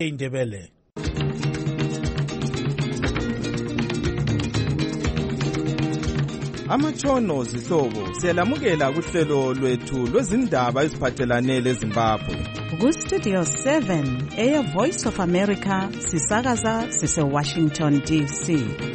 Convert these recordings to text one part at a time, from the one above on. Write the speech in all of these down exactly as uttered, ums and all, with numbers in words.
Indebele. Amatshono zihlobo siyalamukela kuhlelo lwethu lwezindaba eziphathelane leZimbabwe. Ku Studio seven eya Voice of America sisakaza sise Washington D C.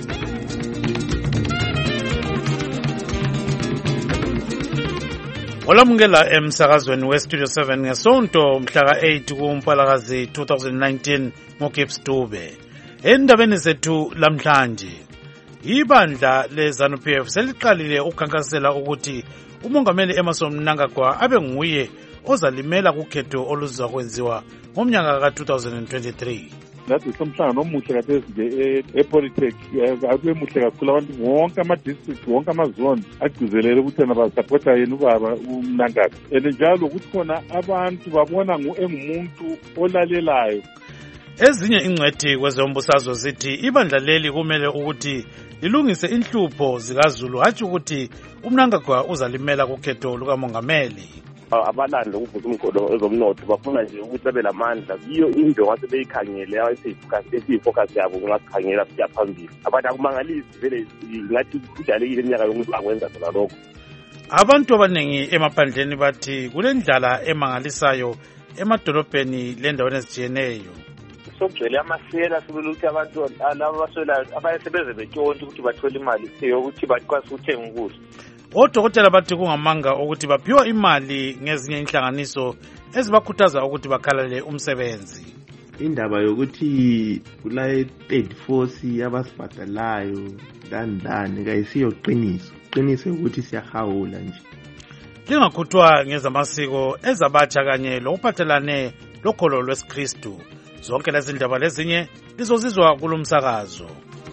Olamukela emsakazweni we Studio seven ngesonto mhla ka eight kuMpalakazi twenty nineteen ngoGibbs Dube. Endabeni zethu lamhlanje, ibandla leZANU P F seliqalile ukukhankasela ukuthi umongameli Emmerson Mnangagwa abe nguye ozalimela kukhetho oluzakwenziwa ngomnyaka ka twenty twenty-three. Ngathi somhlangano omuhle kathesi nje ePolytech abe muhle kakhulu, abantu wonke ama-district wonke amazone agcizelele ukuthi basapota yena ubaba uMnangagwa, and njalo ukuthi khona abantu babona engumuntu olalelayo. Ezinye ingcwethi kwezombusazwe zithi ibandla leli kumele ukuthi lilungise inhlupho zikaZulu, hatshi ukuthi uMnangagwa uzalimela kukhetho lukamongameli. Abalanda ukuvuza umgodo ezomnotho bafuna nje ukuthi babe lamandla kiyo into ngase beyikhangele esiyifocus yabo ngakukhangela siya phambili. Abantu akumangalisi vele ngathi kudalekile iminyaka yokuthi akwenza khona lokho. Abantu abaningi emaphandleni bathi kulendlala emangalisayo emadolobheni lendaweni ezijiyeneyo. Sokugcwele amasela sibele ukuthi abantu laba baswela abayesebenze betshonto ukuthi bathole imali yokuthi bakwazi ukuthenga ukudla. Odokotela bathi kungamanga ukuthi baphiwa imali ngezinye inhlanganiso ezibakhuthaza ukuthi bakhalale umsebenzi. Indaba yokuthi kulaye third force abasibhadalayo ndandane kayisiyo qiniso. Qiniso ukuthi siyahawula nje. Lingakhuthwa ngezamasiko ezabatsha kanye lokuphathelane lokholo lwesikristu. Zonke lezi ndaba lezinye lizozizwa kulomsakazo.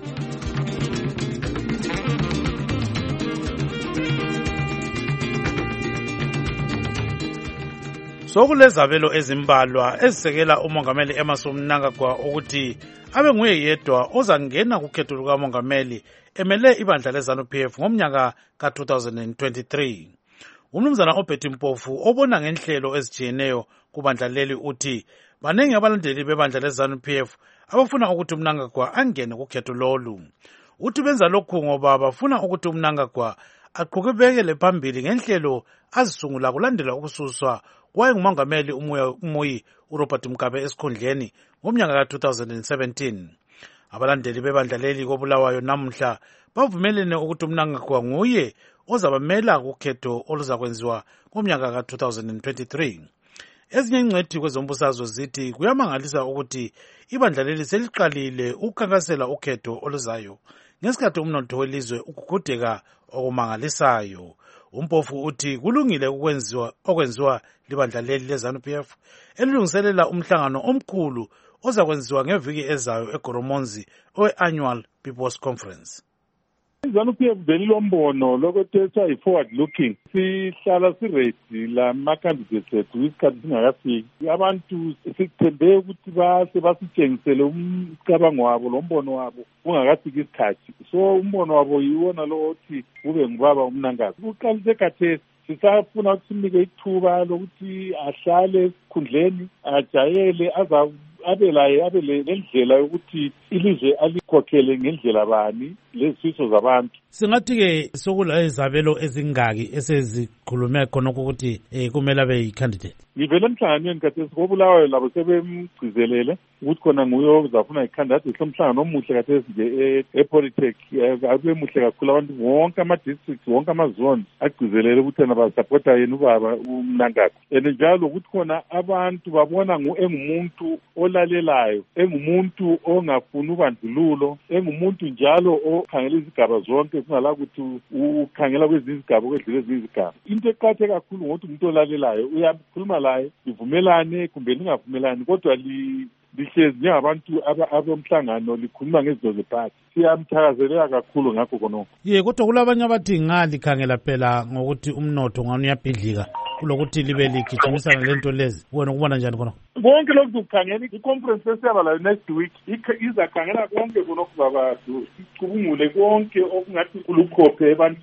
Sokulezabelo ezimbalwa ezisekela umongameli Emmerson Mnangagwa ukuthi abe nguye yedwa ozangena kukhetho lukamongameli emele ibandla leZANU P F ngomnyaka ka twenty twenty-three. Umnumzana oBetty Mpofu obona ngenhlelo ezijiyeneyo kubandla leli uthi banengi abalandeli bebandla leZANU P F abafuna ukuthi uMnangagwa angene kukhetho lolu. Uthi benza lokhu ngoba bafuna ukuthi uMnangagwa aqhubekele phambili ngenhlelo azisungula kulandela ukususwa kwaye ngumongameli umuyi uRobert Mugabe esikhundleni ngomnyaka ka twenty seventeen. Abalandeli bebandla leli kobulawayo namhla bavumelene ukuthi uMnangagwa nguye ozabamela kukhetho oluzakwenziwa ngomnyaka ka twenty twenty-three. Ezinye ingcwethi kwezombusazwe zithi kuyamangalisa ukuthi ibandla leli seliqalile ukukhankasela ukhetho oluzayo ngesikhathi umnotho welizwe ukugudeka okumangalisayo. Umpofu uthi kulungile ukwenziwa okwenziwa libandla leli leZANU P F elilungiselela umhlangano omkhulu ozakwenziwa ngeviki ezayo eGoromonzi owe-Annual People's Conference. iZANU P F belilombono lokuthi yi-forward looking, sihlala siready lama-candidates ethu isikhathi singakafiki. Abantu sithembe ukuthi base basitshengisele umcabango wabo lombono wabo ungakafiki isikhathi. So umbono wabo yiwona lo othi kube ngubaba uMnangagwa. Uqalise khathesi sisafuna ukuthi simnike ithuba lokuthi ahlale esikhundleni ajayele aza abe laye abe lendlela yokuthi ilizwe alikhokhele ngendlela bani lezifiso zabantu. Singathi ke sokula izabelo ezingaki esezikhulume khona ukuthi eh kumele abe yi-candidate. Ngivele emhlanganweni kathesi kobulawayo labo sebemgcizelele ukuthi khona nguye ozafuna i-candidate. Somhlangano omuhle kathesi nje ePolytech abe muhle kakhulu, abantu wonke ama-district wonke amazone agcizelele ukuthi basapota yena ubaba uMnangagwa, and njalo ukuthi khona abantu babona engumuntu olalelayo, engumuntu ongafuni ubandlululo, engumuntu njalo okhangela izigaba zonke kungala ukuthi ukhangela kwezinye izigaba kwedlule ezinye izigaba. Into eqhathe kakhulu ngokuthi umuntu olalelayo uyakhuluma laye livumelane kumbe lingavumelani kodwa li lihlezi njengabantu abomhlangano likhuluma ngezinto zephathi. Siyamthakazelela kakhulu ngakho konoko. Ye kodwa kulabanye abathi ngalikhangela phela ngokuthi umnotho ngani uyabhidlika kulokuthi libe ligijimisana lento lezi. Wena ukubona njani khona? Konke lokhu kukhangela i-conference esiyaba layo next week izakhangela konke konke baba sicubungule konke okungathi kulukhophe ebantwini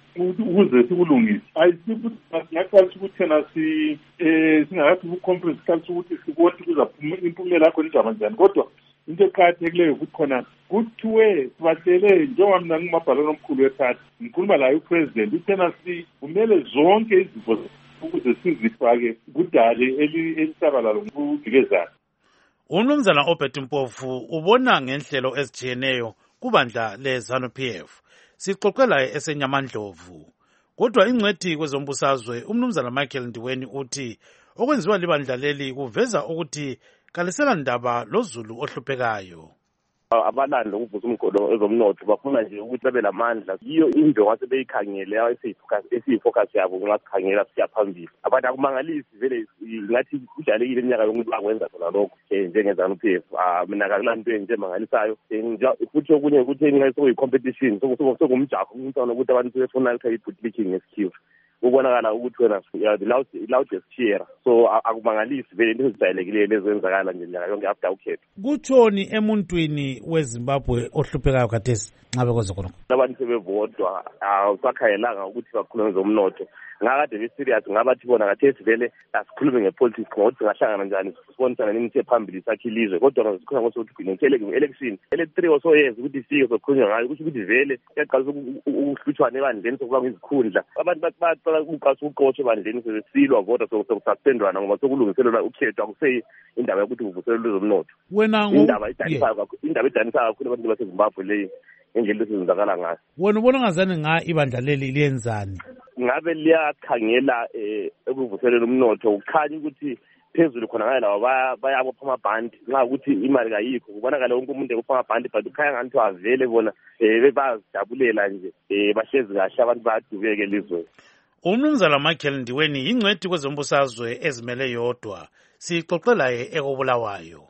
ukuze sikulungise ayisingaqalisa ukuthi thina si um singakathi ku-conference qalisa ukuthi sibone kuzaphuma impumela yakho njaba njani kodwa into eqakathekileyo ukuthi khona kuthiwe sibatshele njengoba mina ngumabhalane omkhulu wephathi ngikhuluma layo upresident uthena kumele zonke izifo ukuze sizifake kudale elisabalalo ngokuvikezana. Umnumzana Obert Mpofu ubona ngenhlelo ezitshiyeneyo kubandla le-ZANU P F. Sixoxe laye eseNyamandlovu. Kodwa ingcwethi kwezombusazwe umnumzana Michael Ndiweni uthi okwenziwa libandla leli kuveza ukuthi kalisela ndaba lozulu ohluphekayo. Abalandi ukuvusa umgodo ezomnotho bafuna nje ukuthi babe lamandla yiyo into ngase beyikhangele esiyifocus yabo ngasikhangela siya phambili abantu akumangalisi vele ngathi kudlalekile iminyaka yomuntu akwenza khona lokho njengezana uP F mina akalanto nje mangalisayo futhi okunye ukuthi ngayisoko competition sokumjaho umntwana ukuthi abantu befuna ukuthi ibutliking ngesikhiwo ubonakala ukuthi wena the loudest cheer so akumangalisi vele into ezijayelekileyo lezenzakala nje nyaka yonke after ukhetho. Kutshoni emuntwini weZimbabwe ohluphekayo khathesi ngabe kwenza khona abantu sebevodwa awusakhayelanga ukuthi bakhulume ngomnotho ngakade beserious ngabathi bona khathesi vele asikhulume ngepolitics ngokuthi ngahlangana njani sibonisana nemithi ephambili sakhilizwe kodwa ngisikhuluma ngokuthi ngintheleke election ele three or so years ukuthi sike sokhulunywa ngayo ukuthi ukuthi vele yaqalisa ukuhluthwana ebandleni sokuba ngizikhundla abantu baqala ukuqasha uqotsho ebandleni sebesilwa voda sokususpendwana ngoba sokulungiselelwa ukhetho akuseyi indaba yokuthi kuvuselwe lezomnotho wena indaba idanisayo indaba idanisayo kakhulu abantu baseZimbabwe leyi indlela esenzakala ngayo. Wena ubona ngazani nga ibandla leli liyenzani? Ngabe liyakhangela ekuvuseleni umnotho ukhanya ukuthi phezulu khona ngale lawa bayabopha amabhandi nxa ukuthi imali kayikho kubonakala wonke umuntu ekupha amabhandi but ukhanya ngathi avele bona bebazidabulela nje bahlezi kahle abantu bayadubeke elizweni. Umnumzana Michael Ndiweni yingcwethi kwezombusazwe ezimele yodwa sixoxe laye ekobulawayo.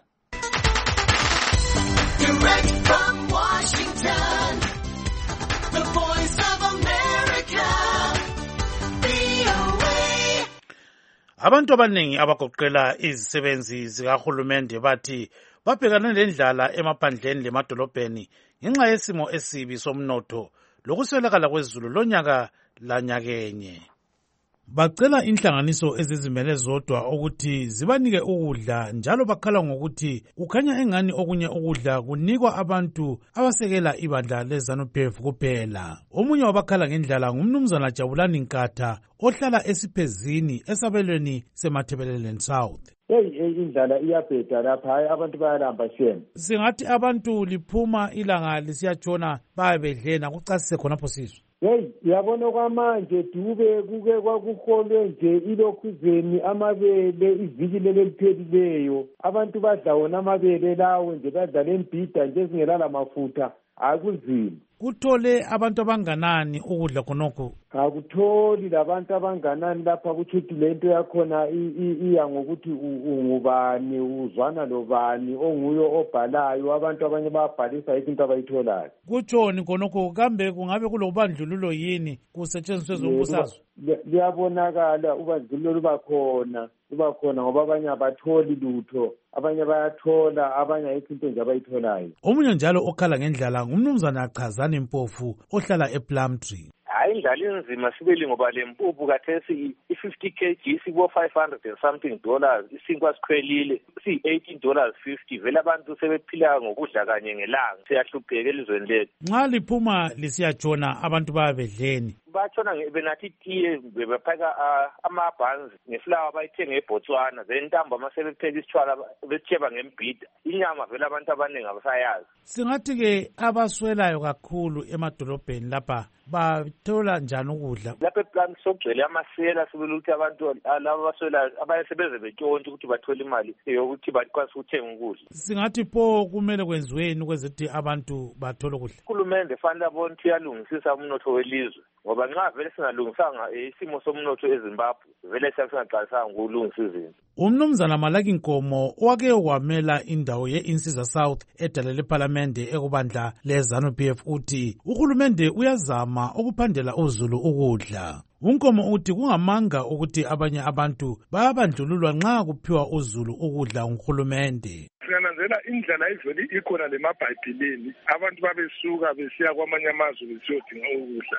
Direct from Washington, the voice of America, V O A. Abantu abaningi abagoqela izisebenzi zikahulumende bathi babhekana nendlala emaphandleni lemadolobheni ngenxa yesimo esibi somnotho lokuswelakala kwezulu lonyaka lanyakenye. Bacela inhlanganiso ezizimele zodwa ukuthi zibanike ukudla njalo bakhala ngokuthi kukhanya engani okunye ukudla kunikwa abantu abasekela ibandla leZANU P F kuphela. Omunye wabakhala ngendlala ngumnumzana Jabulani Nkatha ohlala esiphezini esabelweni seMathebeleleni South. Hey indlala iyabheda lapha hayi abantu bayalamba shem. Singathi abantu liphuma ilanga lisiyatshona bayabedlena kucasise khonapho sizwe. Hey yabona kwamanje dube kuke kwakuholwe nje ilokhuzeni amabele ivikile leliphelileyo abantu badla wona amabele lawo nje badla lembhida nje singelala mafutha akuzima. Kuthole abantu abanganani ukudla khonokho? Akutholi labantu abanganani lapha kuthi lento yakhona iya ngokuthi ungubani uzwana lobani onguyo obhalayo abantu abanye bayabhalisa into abayitholayo. Kutshoni khonokho kambe kungabe kulobandlululo yini kusetshenziswe zombusazwe? Liyabonakala ubandlululo luba khona luba khona ngoba abanye abatholi lutho abanye bayathola abanye ayikho into nje abayitholayo. Omunye njalo okhala ngendlala ngumnumzana Chazani Mpofu ohlala ePlumtree. Hayi indlala inzima sibeli ngoba le mpuphu kathesi i-fifty kilograms sibo five hundred and something dollars isinkwa sikhwelile si-eighteen dollars fifty vele abantu sebephila ngokudla kanye ngelanga siyahlupheka elizweni lethu. Nxa liphuma lisiyatshona abantu bayabedleni batshona benathi itiye bebapheka amabhanzi ngeflawa bayithenge eBotswana then ntambama sebepheka isitshwala besitsheba ngembhida inyama vele abantu abaningi abasayazi. Singathi-ke abaswelayo kakhulu emadolobheni lapha bathola njani ukudla? Lapha ePlumtree sokugcwele amasela sibele ukuthi abantu laba baswelayo abasebeze betshontshe ukuthi bathole imali yokuthi bakwazi ukuthenga ukudla. Singathi pho kumele kwenziweni ukwezithi abantu bathole ukudla? Uhulumende fanele abone ukuthi uyalungisisa umnotho welizwe ngoba nxa vele singalungisanga isimo somnotho eZimbabwe vele singaqalisanga ukulungisa izinto. Umnumzana Malaki Nkomo owake wamela indawo ye-Insiza South edale lePhalamende ekubandla leZANU P F uthi uhulumende uyazama ukuphandela uzulu ukudla. Unkomo uthi kungamanga ukuthi abanye abantu bayabandlululwa nxa kuphiwa uzulu ukudla nguhulumende. Sinanzela indlela iveli ikhona lemabhayibhilini abantu babesuka besiya kwamanye amazwe besiyodinga ukudla.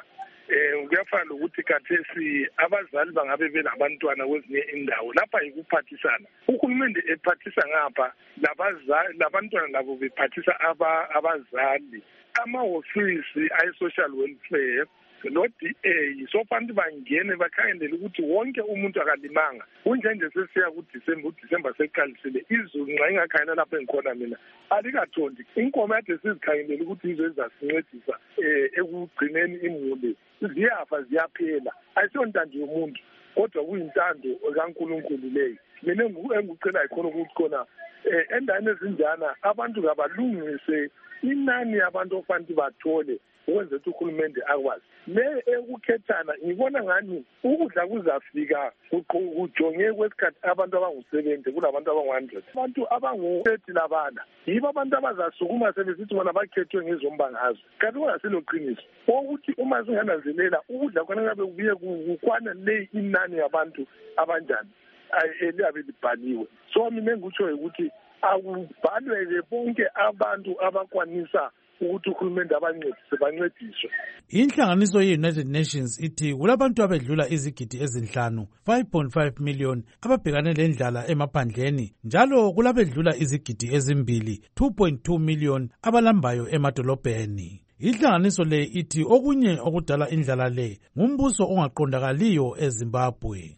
eh kuyafana lokuthi kathesi abazali bangabe benabantwana kwezinye indawo lapha yikuphathisana. Uhulumende ephathisa ngapha labazali labantwana labo bephathisa aba abazali. Amahofisi ayi-social welfare no D A so fanele bangene bakhangelele ukuthi wonke umuntu akalimanga. Kunjenje sesiya kuDisemba uDisemba seqalisile izulu nxa ingakhanya lapha engikhona mina alikathondi. Inkomo yade sizikhangelele ukuthi izo ezasincedisa eh ekugcineni imuli ziyafa ziyaphela. Ayisonto yomuntu kodwa kuyintando kaNkulunkulu leyo. Mina engikucela ikhona ukuthi khona eh endaweni ezinjana abantu kabalungise inani yabantu ofanele bathole ukwenza ukuthi uhulumende akwazi. Le ekukhethana ngibona ngani ukudla kuzafika kujonge kwesikhathi abantu abangu-seventy kulabantu abangu-one hundred. Abantu abangu-thirty labana yibo abantu abazasukuma sebesithi bona bakhethwe ngezombangazwe. Kanti kungasilo-qiniso ukuthi uma singananzelela ukudla khona ngabe kubuye kukwana le inani yabantu abanjani eliyabe libhaliwe. So mina engikutsho ukuthi akubhalwe bonke abantu abakwanisa ukuthi uhulumende abancedise bancediswe. Inhlanganiso ye-United Nations ithi kulabantu abedlula izigidi ezinhlanu five point five million ababhekane lendlala emaphandleni njalo kulabedlula izigidi ezimbili two point two million abalambayo emadolobheni. Inhlanganiso le ithi okunye okudala indlala le ngumbuso ongaqondakaliyo eZimbabwe.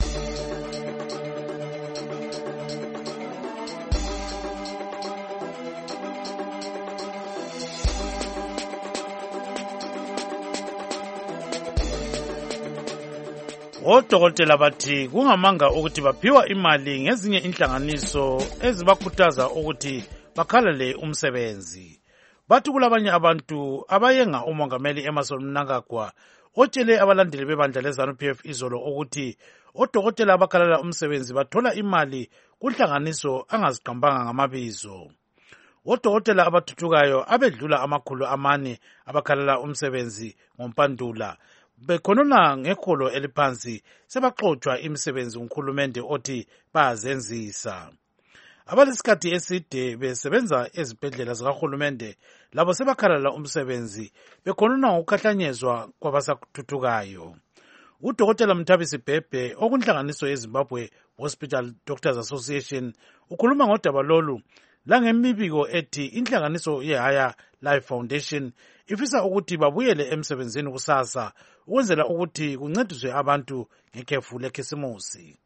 Odokotela bathi kungamanga ukuthi baphiwa imali ngezinye inhlanganiso ezibakhuthaza ukuthi bakhalele umsebenzi. Bathi kulabanye abantu abayenga umongameli Emmerson Mnangagwa otshele abalandeli bebandla leZANU P F izolo ukuthi odokotela abakhalela umsebenzi bathola imali kunhlanganiso angaziqambanga ngamabizo. Odokotela abathuthukayo abedlula amakhulu amane abakhalela umsebenzi ngompandula bekhonona ngekholo eliphansi sebaxoxwa imisebenzi ngukhulumende othi bayazenzisa. Abalesikhathi eside besebenza ezibhedlela zikahulumende labo sebakhalela umsebenzi bekhonona ngokukhahlanyezwa kwabasathuthukayo. Udokotela Mthabisi Bhebhe okunhlanganiso yeZimbabwe Hospital Doctors Association ukhuluma ngodaba lolu langemibiko ethi inhlanganiso yeHigher Life Foundation ifisa ukuthi babuyele emsebenzini kusasa ukwenzela ukuthi kuncediswe abantu ngekhefu lekhisimusi.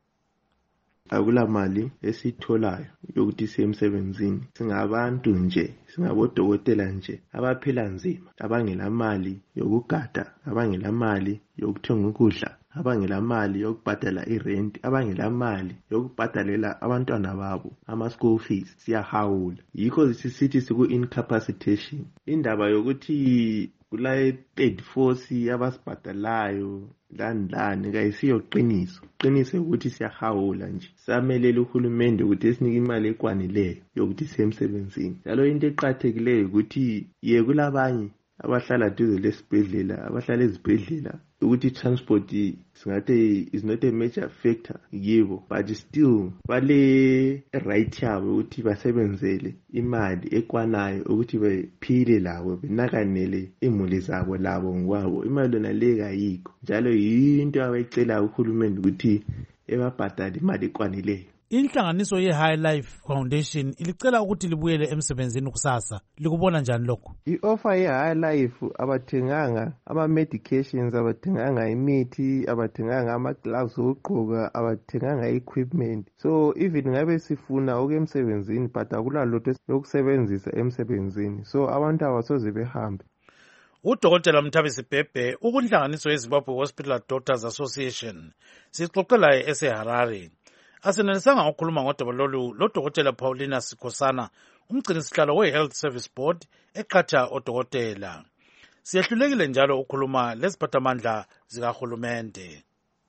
Akula mali esitholayo yokuthi siye emsebenzini. Singabantu nje, singabodokotela nje abaphila nzima, abangela mali yokugada, abangela mali yokuthenga ukudla, abangela mali yokubhadala irent, abangela mali yokubhadalela abantwana babo ama school fees. Siyahawula. Yikho sisithi siku incapacitation. Indaba yokuthi kulaye third force abasibhadalayo landlani kayisiyo qiniso. Qiniso ukuthi siyahawula nje. Samelela uhulumende ukuthi esinike imali ekwanileyo yokuthi sisemsebenzini. Njalo into eqhathekileyo ukuthi ye kulabanye abahlala duze lesibhedlela, abahlala ezibhedlela ukuthi transport singathi is not a major factor yibo, but still bale right yabo ukuthi basebenzele imali ekwanayo ukuthi bephile labo benakanele imuli zabo labo ngokwabo. Imali yona le kayikho, njalo yinto abayicela uhulumende ukuthi ebabhadale imali ekwanileyo. Inhlanganiso ye-High Life Foundation ilicela ukuthi libuyele emsebenzini kusasa. Likubona njani lokho? I-offer ye-High Life abathenganga ama-medications, abathenganga imithi, abathenganga ama-gloves okugqoka, abathenganga equipment. So even ngabe sifuna uke emsebenzini but akula lutho yokusebenzisa emsebenzini. So abantu abasoze behambe. Udokotela Mthabisi Bhebhe ukunhlanganiso yeZimbabwe Hospital Doctors Association sixoxela eseHarare. Asenelisanga ukukhuluma ngodaba lolu lodokotela Paulina Sikhosana umgcinisihlalo we-Health Service Board eqhatsha odokotela. Siyahlulekile njalo ukukhuluma leziphathamandla zikahulumende.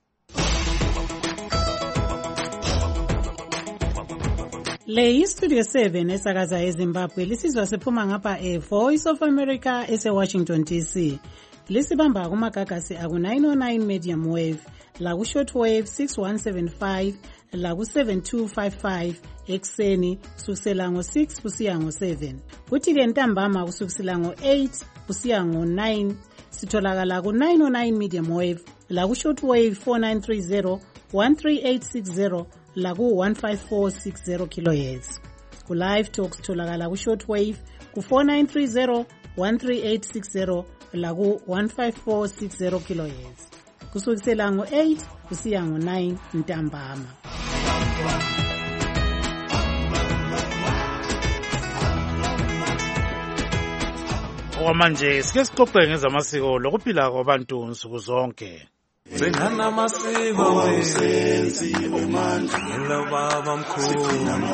Le yistudio seven esakaza eZimbabwe lisizwa sephuma ngapha e-Voice of America ese-Washington D C. Lisibamba kumagagasi aku nine oh nine medium wave, la ku short wave six one seven five laku seven two five five ekuseni kusukisela ngo six kusiya ngo seven. Kuthi ke ntambama kusukisela ngo eight kusiya ngo nine. Sitholakala ku nine oh nine medium wave, laku short wave four nine three zero one three eight six zero, laku one five four six zero kilohertz. Ku live talk sitholakala ku short wave ku four nine three zero one three eight six zero, laku one five four six zero kilohertz. Kusukisela ngo eight kusiya ngo nine ntambama. Okwamanje sike sixoxe ngezamasiko lokuphila kwabantu nsuku zonke. Singana amasiko wesenziwe manje ngelobaba mkhulu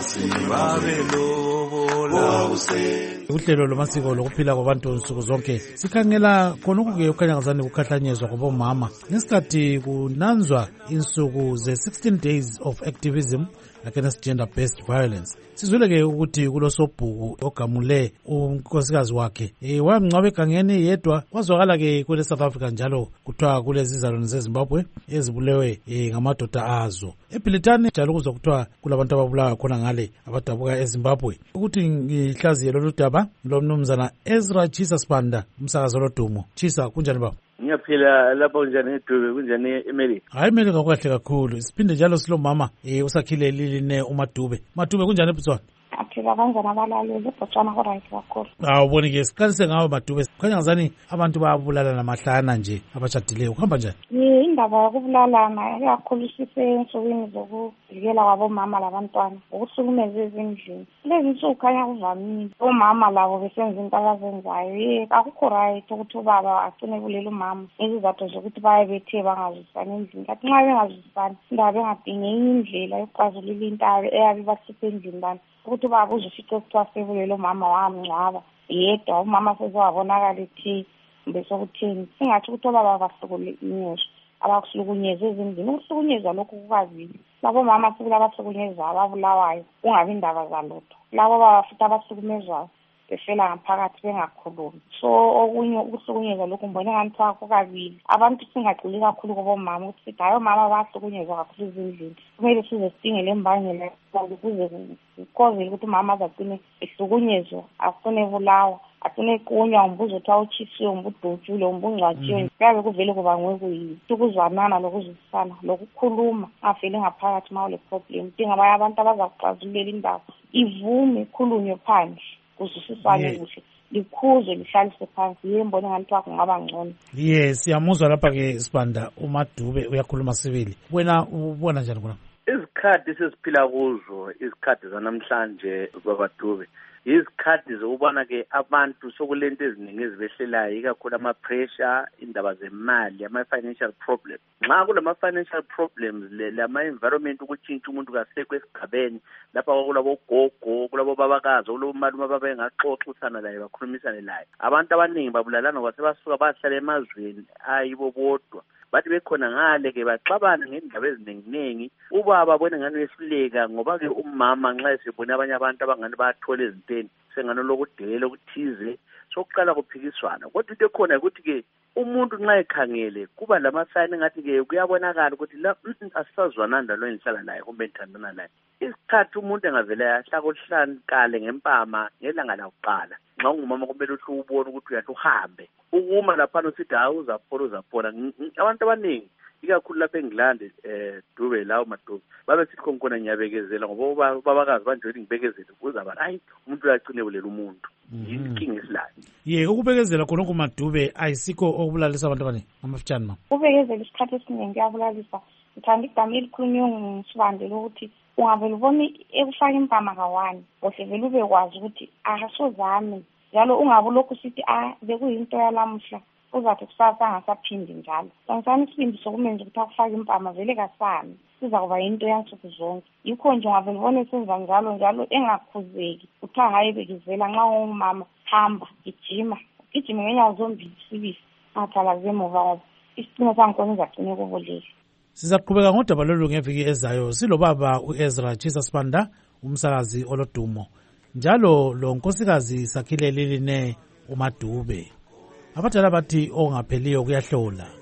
babelobola uhlelo lomasiko lokuphila kwabantu nsuku zonke sikhangela khona ukuke ukhanyangazane ukukhahlanyezwa kwabomama ngesikhathi kunanzwa insuku ze sixteen days of activism against gender based violence. Sizweleke ukuthi kulosobhuku ogamule unkosikazi wakhe e wamngcwabe egangeni yedwa. Kwazwakala ke kule South Africa njalo kuthiwa kulezi izalwane zeZimbabwe ezibulewe e, ngamadoda azo. Ebhilitani njalo kuzwa kuthiwa kulabantu ababulawa khona ngale abadabuka eZimbabwe. Ukuthi ngihlaziye lolu daba lo mnumzana Ezra Chisa Sibanda umsakazo lodumo. Chisa kunjani baba? Ngiyaphila lapho njani eDube kunjani eMelika? Hayi eMelika kwahle kakhulu. Siphinde njalo silo mama eh usakhile liline uMadube. Madube kunjani eBotswana? Aphila kanjani abalaleli eBotswana ko right kakhulu. Ah ubone ke siqalise ngawe Madube. Khanya ngazani abantu bayabulala namahlana nje abashadileyo. Kuhamba njani? Ye indaba yokubulalana yakhulisise ensukwini zokuvikela kwabomama labantwana ukuhlukumeza ezindlini. Lezi nsuku khanya kuvamile. Omama labo besenza into abazenzayo. Ye akukho right ukuthi ubaba agcine kulela umama. Izizathu zokuthi baye bethe bangazwisani endlini. Kathi nxa bengazwisani indaba engadinge indlela yokuxazulula intaba eyabe basiphe endlini bani. Ukuthi ubaba uzofica ukuthiwa sebulela umama wamngcwaba yedwa umama sezowabonakala ethi besokutheni singathi ukuthi obaba bahlukunyezwa abakuhlukunyezwa ezindlini. Ukuhlukunyezwa lokhu kukazili labo mama sibula abahlukunyezwa ababulawayo kungabi indaba zalutho. Labo baba futhi abahlukumezwayo befela ngaphakathi bengakhulumi. So okunye ukuhlukunyezwa lokhu mbone ngathi kukabili. Abantu singagcili kakhulu kubomama ukuthi sithi hayo mama bahlukunyezwa kakhulu ezindlini. Kumele size sidingele imbangela ukuze kukozela ukuthi umama azagcine ehlukunyezwa afune bulawa afune kunywa umbuzo uthi awuchisiwe umbudutshule umbungcwatshiwe kuyabe kuvele kuba ngekuyini ukuzwanana lokuzwisana lokukhuluma avele ngaphakathi ma ule problem dinga abanye abantu abazakuxazululela indaba ivume ikhulunywe phandle kuzwisisane kuhle likhuze lihlalise phansi yembone ngathi kungaba ngcono. Yes siyamuzwa lapha ke Sibanda uMadube uyakhuluma sibili. Wena ubona njani kuna? Izikhathi sesiphila kuzo izikhathi zanamhlanje babaDube izikhathi zokubona ke abantu sokulento eziningi ezibehlelayo ikakhulu ama pressure indaba zemali ama financial problem. Nxa kulama financial problems lama environment ukutshintsha umuntu kasekho esigabeni lapha kulabo gogo kulabo babakazi kulabo malume baba engaxoxisana laye bakhulumisane laye. Abantu abaningi babulalana kwase basuka bahlala emazweni ayibo bodwa. Bathi bekhona ngale ke baxabana ngendaba eziningi ubaba abone ngani wehluleka ngoba ke umama nxa esebona abanye abantu abangani bathola ezinteni sengano lokudela ukuthize sokuqala kuphikiswana. Kodwa into ekhona ukuthi ke umuntu nxa ekhangele kuba lamasayini ngathi ke kuyabonakala ukuthi la asisazwana ndalo enhlala naye kumbe enthandana naye. Isikhathi umuntu engavela yahlaka uhlankale ngempama ngelanga lakuqala nxa ungumama kumele uhle ubone ukuthi uyathi uhambe ukuma lapha usithi hawu uzaphola uzaphola. Abantu abaningi ikakhulu lapha eNgilandi eh Dube lawo Madube babe sithi khonkona ngiyabekezela ngoba babakazi banjweni ngibekezele kuzaba hayi umuntu uyagcine ulela umuntu inkinga esilayo. Ye ukubekezela khona kuMadube ayisikho okubulalisa abantu abaningi amafutshane mama. Ubekezela isikhathi esiningi kuyabulalisa. Ngithanda igama elikhulunywe ngumsibandela ukuthi ungavele ubone ekufaka impama kawani ohle vele ube kwazi ukuthi akasozami njalo ungabe lokhu sithi ah bekuyinto yalamuhla uzathi kusasa angasaphindi njalo. Kansani isibindi sokumenza ukuthi akufake impama vele kasami siza kuba yinto yansuku zonke. Yikho nje ungavele ubone senza njalo njalo engakhuzeki uthiwa hayi bekezela nxa ungumama hamba gijima gijima ngenyawo zombili sibisi angathalazi emuva ngoba isicino sangikhona izagcine kubolile. Sizaqhubeka ngodaba lolu ngeviki ezayo silobaba uEzra Chisa Sibanda umsakazi olodumo njalo lo nkosikazi sakhile liline uMadube. Abadala bathi ongapheliyo kuyahlola.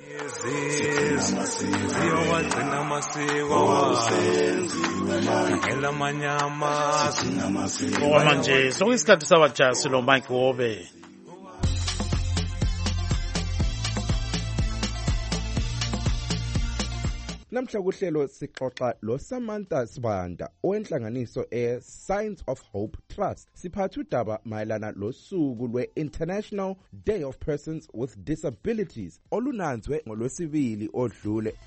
siyowagcina amasiko ela manyama okwamanje sokuyisikhathi sabajasi lo Mike Wobe. Namhla kuhlelo sixoxa lo Samantha Sibanda owenhlanganiso e Signs of Hope Trust. Siphatha udaba mayelana losuku lwe International Day of Persons with Disabilities olunanzwe ngolwesibili odlule.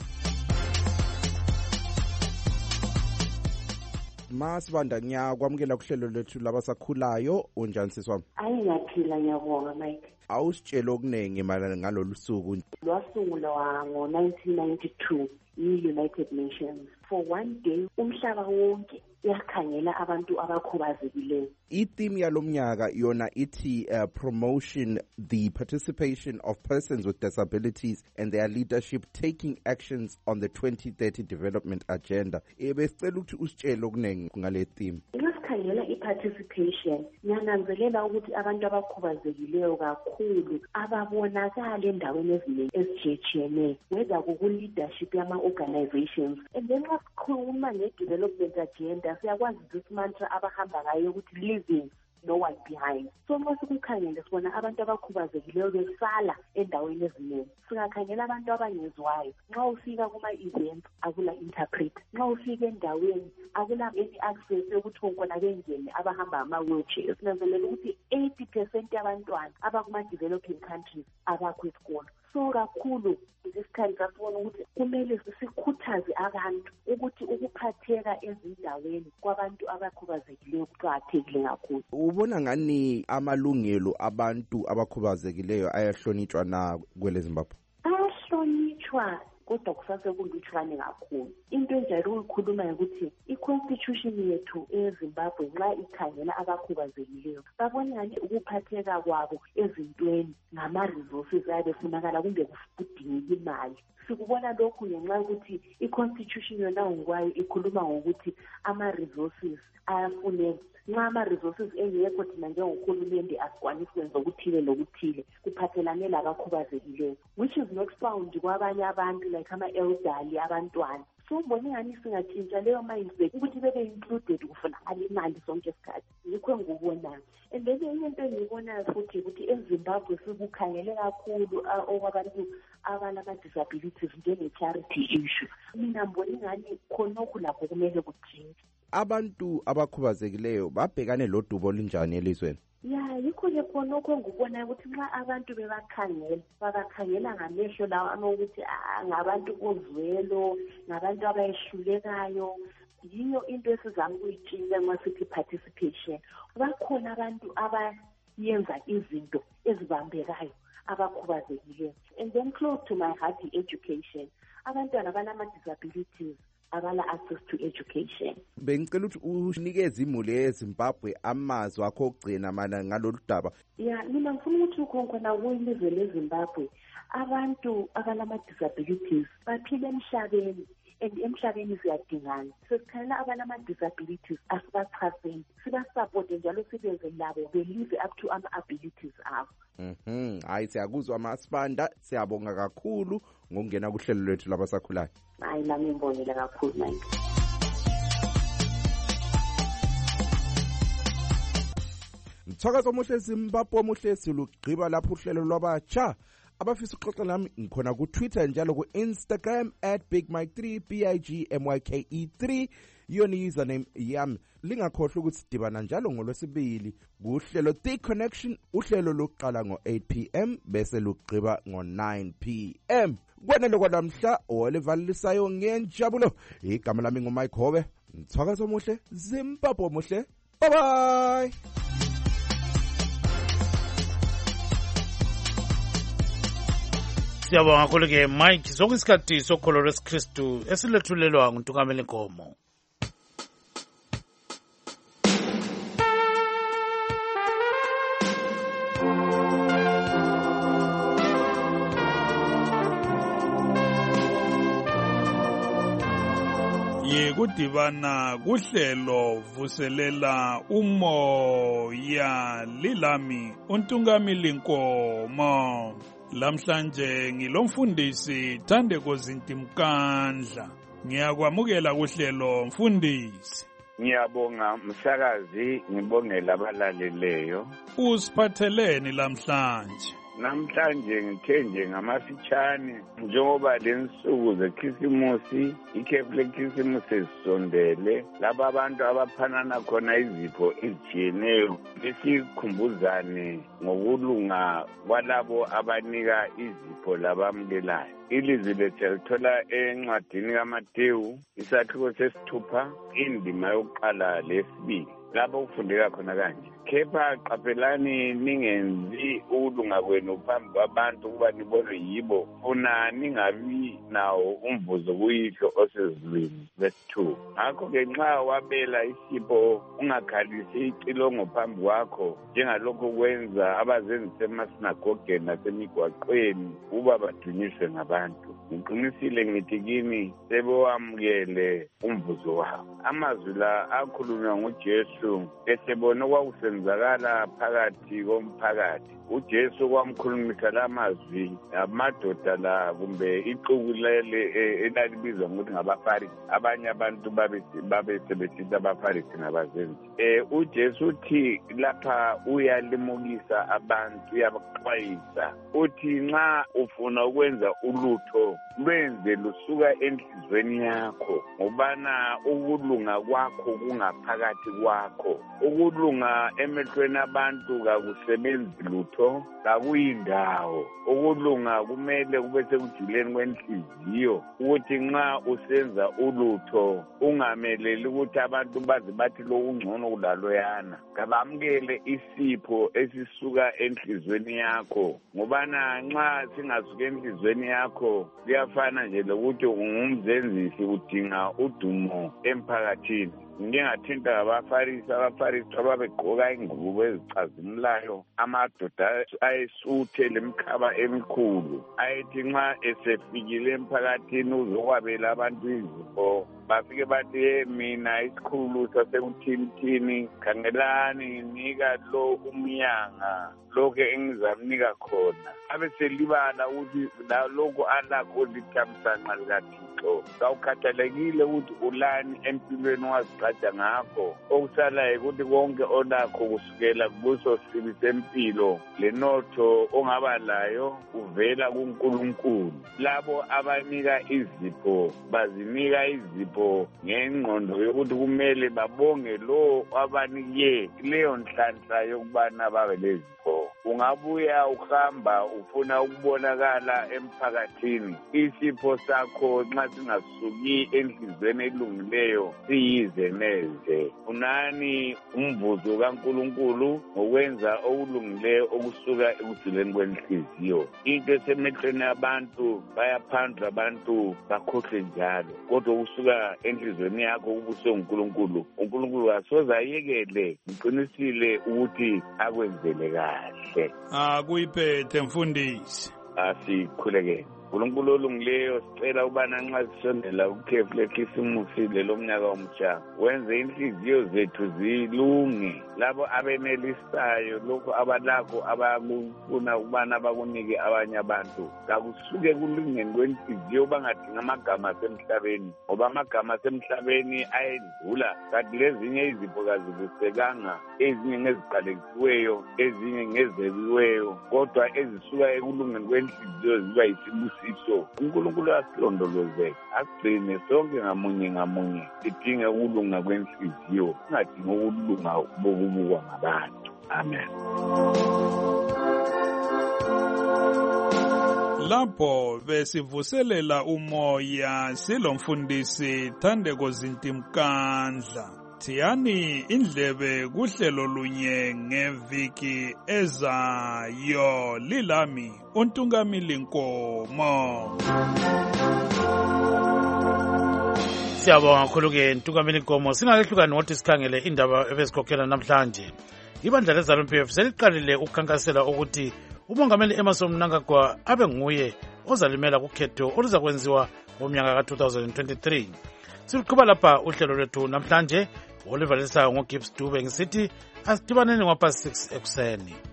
Masibanda ngiyakwamukela kuhlelo lethu labasakhulayo unjani siswami? Ayingaphila ngiyabonga Mike. Awusitshela okunenge mayelana ngalolu suku. Lwasungulwa ngo nineteen ninety-two yi-United Nations. For one day umhlaba wonke yakhangela abantu abakhubazekileyo. I-theme yalomnyaka yona ithi uh, promotion the participation of persons with disabilities and their leadership taking actions on the twenty thirty development agenda. Ebesicela ukuthi usitshele okunenge ngale theme. Ngasikhangela i-participation nyananzelela ukuthi abantu abakhubazekileyo kakhulu ababonakala endaweni eziningi ezitshiyeneyo whether kuku-leadership yama-organizations. And then xa sikhuluma nge-development agenda siyakwazi ukuthi mantra abahamba ngayo ukuthi living no one behind. So nxa sikukhangele sibona abantu abakhubazekileyo besala endaweni eziningi. Singakhangela abantu abangezwayo. Nxa ufika kuma-event akula interpreter. Nxa ufika endaweni akula any access yokuthi onkona bengene abahamba ama-wheelchair. Sinanzelela ukuthi eighty percent yabantwana abakuma-developing countries abakho esikolo. So kakhulu isikhathi sasibona ukuthi kumele sikhuthaze abantu ukuthi ukuphatheka ezindaweni kwabantu abakhubazekileyo kuqakathekile kakhulu. Ubona ngani amalungelo abantu abakhubazekileyo ayahlonitshwa na kwele Zimbabwe? Ayahlonitshwa kodwa kusase kulutshwane kakhulu. Into enjalo ukukhuluma ukuthi i-constitution yethu eZimbabwe nxa ikhangela abakhubazekileyo babona ngani ukuphatheka kwabo ezintweni ngama-resources ayebefunakala kumbe kudingeka imali. Sikubona lokhu ngenxa yokuthi i-constitution yona ngokwayo ikhuluma ngokuthi ama-resources ayafuneka. Nxa ama-resources engekho thina njengohulumende asikwanisi kwenza okuthile lokuthile kuphathelane labakhubazekileyo, which is not found kwabanye abantu like ama-elderly abantwana. So mbone ngani singatshintsha leyo mindset ukuthi bebe included kufunakala imali sonke isikhathi. Yikho engikubonayo. And then enye into engiyibonayo futhi ukuthi eZimbabwe sikukhangele kakhulu okwabantu abalama-disabilities njenge-charity issue. Mina mbone ngani khonokhu lapho kumele kutshintshe. Abantu abakhubazekileyo babhekane lodubo olunjani elizweni? Ya yikho ke khonokho ngikubona ukuthi nxa abantu bebakhangela babakhangela ngamehlo lawo anokuthi ngabantu bozwelo ngabantu abayehlulekayo. Yiyo into esizama ukuyitshintsha nxa sithi participation. Bakhona abantu abayenza izinto ezibambekayo abakhubazekileyo. And then close to my heart education. Abantwana abanama-disabilities abala access to education. Bengicela ukuthi unikeze imuli eZimbabwe amazwi akho okugcina mana ngalolu daba. Ya mina ngifuna ukuthi ukhona kwilizwe leZimbabwe abantu abalama-disabilities baphila emhlabeni and emhlabeni siyadingana. Sesikhalela abanama-disabilities asibachaseni sibasupporte njalo sibenze labo belive up to ama-abilities abo. Mhm, hayi siyakuzwa amasibanda, siyabonga kakhulu ngokungena kuhlelo lwethu labasakhulayo. Hayi nami ngibongela kakhulu manje. Mthakazo omuhle Zimbabwe omuhle silugqiba lapho uhlelo lwabatsha. Abafisa ukuxoxa nami ngikhona ku Twitter njalo ku Instagram at big mike three b i g m y k e three yona username yami. Lingakhohlwa ukuthi sidibana njalo ngolwesibili kuhlelo The Connection, uhlelo lokuqala ngo eight p m bese lugqiba ngo nine p m Kwenelo kwanamhla olivalisayo ngenjabulo. Igama lami nguMike Hobe. Mthakazo omuhle Zimbabwe omuhle. Bye bye. Siyabonga kakhulu ke Mike, sokuyisikhathi sokholo lwesikristu esilethulelwa nguNtungameli Nkomo. Yekudibana kuhlelo vuselela umoya lilami uNtungameli Nkomo. Lamhlanje ngilomfundisi Thandeko Zintimkandla. Ngiyakwamukela kuhlelo mfundisi. Ngiyabonga msakazi, ngibongela abalaleleyo. Usiphatheleni lamhlanje? Namhlanje ngithe nje ngamafitshane njengoba lensuku zekhisimusi, ikhefu lekhisimusi esondele, laba abantu abaphanana khona izipho ezitshiyeneyo, besikhumbuzane ngokulunga kwalabo abanika izipho labamukelayo. Ilizwi lethu lithola encwadini kaMateyu isahluko sesithupha indima yokuqala lesibili, lapho kufundeka khona kanje: kepha qaphelani ningenzi ukulunga kwenu phambi kwabantu ukuba nibonwe yibo, funa ningabi nawo umvuzo kuyihlo osezulwini. Verse two. Ngakho-ke nxa wabela isipho ungakhalisi icilongo phambi kwakho njengalokho kwenza abazenzisa emasinagogeni nasemigwaqweni ukuba badunyiswe ngabantu. Ngiqinisile ngithi kini sebewamukele umvuzo wabo. Amazwi la akhulunywa nguJesu esebona okwakusenzakala phakathi komphakathi. uJesu kwamkhulumisa lamazwi amadoda la kumbe ixuku lele elalibizwa ngokuthi ngabaFarisi. Abanye abantu babe babe sebesithi abaFarisi nabazenzi. Eh uJesu uthi lapha uyalimukisa abantu, uyabaxwayisa. Uthi nxa ufuna ukwenza ulutho lwenze lusuka enhlizweni yakho, ngobana ukulunga kwakho kungaphakathi kwakho. Ukulunga emehlweni abantu kakusebenzi lutho, kakuyindawo. Ukulunga kumele kube sekujuleni kwenhliziyo, ukuthi nxa usenza ulutho ungameleli ukuthi abantu bazi bathi lo ungcono kulaloyana. Kabamukele isipho esisuka enhlizweni yakho, ngobana nxa singasuka enhlizweni yakho kuyafana nje lokuthi ungumzenzisi udinga udumo emphakathini. Ngingathinta abaFarisi, abaFarisi ababegqoka ingubo ezicazimulayo, amadoda ayesuthe lemkhaba emikhulu, ayethi nxa esefikile emphakathini uzokwabela abantu izipho, bafike bathi ye mina isikhulu sasekuthini, khangelani nginika lo umyanga lokho engizamnika khona. Abeselibala ukuthi lokho alakho lithamsanqa likaThixo. Kawukhathalekile ukuthi ulani empilweni wazigqaja ngakho, okusalayo ukuthi konke olakho kusukela kubuso sibi sempilo lenotho ongaba layo uvela kuNkulunkulu. Labo abanika izipho bazinika izipho ngengqondo yokuthi kumele babonge lo abanike leyo nhlanhla yokubana babe lezipho. Ungabuya uhamba ufuna ukubonakala emphakathini, isipho sakho nxa singasuki enhlizweni elungileyo siyize neze. Funani umvuzo kaNkulunkulu ngokwenza okulungileyo okusuka ekujuleni kwenhliziyo. Into esemehlweni abantu bayaphandla abantu bakhohle njalo, kodwa ukusuka enhlizweni yakho kubuswe nguNkulunkulu, uNkulunkulu asoze ayekele. Ngiqinisile ukuthi akwenzele kahle. Ah kuyiphethe mfundisi. Asikhulekele. uNkulunkulu olungileyo sicela ubana nxa sisondela ukhefu lekhisimusi lelo mnyaka omutsha, wenze inhliziyo zethu zilunge. Labo abenelisayo lokho abalakho abakufuna ukubana bakunike abanye abantu, kakusuke kulungeni kwenhliziyo, bangadinga amagama asemhlabeni, ngoba amagama asemhlabeni ayedlula. Kanti lezinye izipho kazibusekanga, ezinye ngeziqalekisiweyo, ezinye ngezebiweyo, kodwa ezisuka ekulungeni kwenhliziyo ziba yisibusiso. uNkulunkulu asilondoloze, asigcine sonke ngamunye ngamunye, sidinge ukulunga kwenhliziyo, singadingi ukulunga bokubukwa ngabantu. Amen. Lapho besivuselela umoya silomfundisi Thandeko Zintimkandla. Thiyani indlebe kuhlelo lunye ngeviki ezayo. Lilami uNtungamili Nkomo. Siyabonga kakhulu-ke Ntungamili Nkomo. Singakehlukani ngokuthi sikhangele indaba ebesikhokhela namhlanje. Ibandla leZANU-P F seliqalile ukukhankasela ukuthi uMongameli Emmerson Mnangagwa abe nguye ozalimela kukhetho oluzakwenziwa ngomnyaka ka two thousand twenty-three. Siluqhuba lapha uhlelo lwethu namhlanje. Oliver Lisayo ngoGibbs Dube ngisithi asidibaneni ngapha six ekuseni.